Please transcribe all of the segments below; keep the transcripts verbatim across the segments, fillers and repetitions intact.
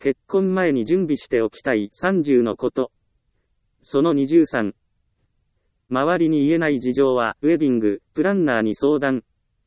結婚前に準備しておきたいさんじゅうのこと。そのにじゅうさん。周りに言えない事情はウェディングプランナーに相談。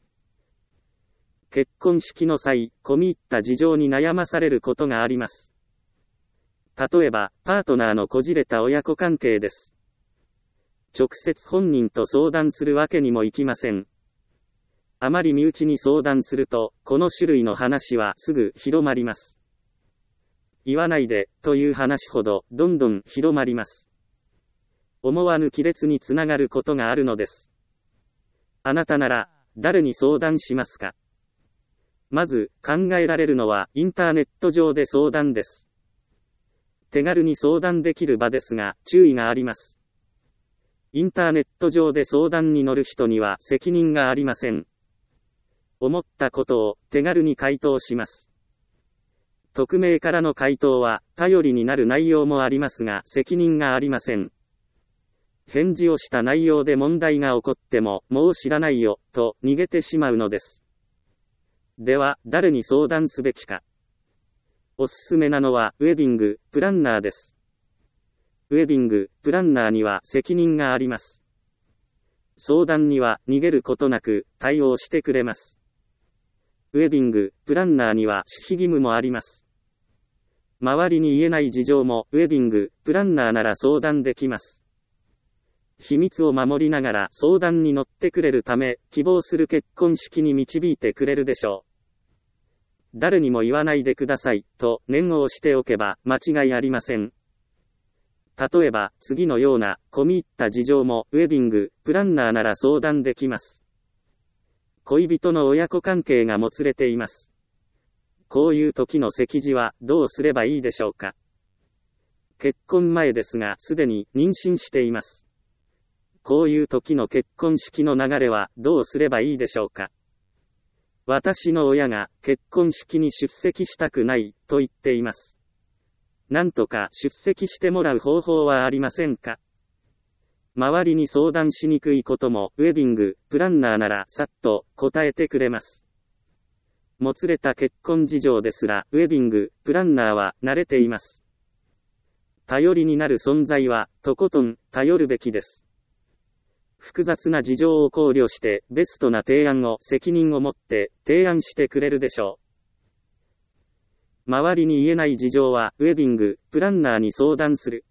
結婚式の際、込み入った事情に悩まされることがあります。例えば、パートナーのこじれた親子関係です。直接本人と相談するわけにもいきません。あまり身内に相談すると、この種類の話はすぐ広まります。言わないで、という話ほど、どんどん広まります。思わぬ亀裂につながることがあるのです。あなたなら、誰に相談しますか？まず、考えられるのは、インターネット上で相談です。手軽に相談できる場ですが、注意があります。インターネット上で相談に乗る人には責任がありません。思ったことを手軽に回答します。匿名からの回答は頼りになる内容もありますが責任がありません。返事をした内容で問題が起こってももう知らないよと逃げてしまうのです。では誰に相談すべきか。おすすめなのはウェディングプランナーです。ウェディングプランナーには責任があります。相談には逃げることなく対応してくれます。ウェディングプランナーには守秘義務もあります。周りに言えない事情もウェディングプランナーなら相談できます。秘密を守りながら相談に乗ってくれるため、希望する結婚式に導いてくれるでしょう。誰にも言わないでくださいと念を押しておけば間違いありません。例えば次のような込み入った事情もウェディングプランナーなら相談できます。恋人の親子関係がもつれています。こういう時の席次はどうすればいいでしょうか。結婚前ですがすでに妊娠しています。こういう時の結婚式の流れはどうすればいいでしょうか。私の親が結婚式に出席したくないと言っています。なんとか出席してもらう方法はありませんか。周りに相談しにくいこともウェディングプランナーならさっと答えてくれます。もつれた結婚事情ですらウェディングプランナーは慣れています。頼りになる存在はとことん頼るべきです。複雑な事情を考慮してベストな提案を責任を持って提案してくれるでしょう。周りに言えない事情はウェディングプランナーに相談する。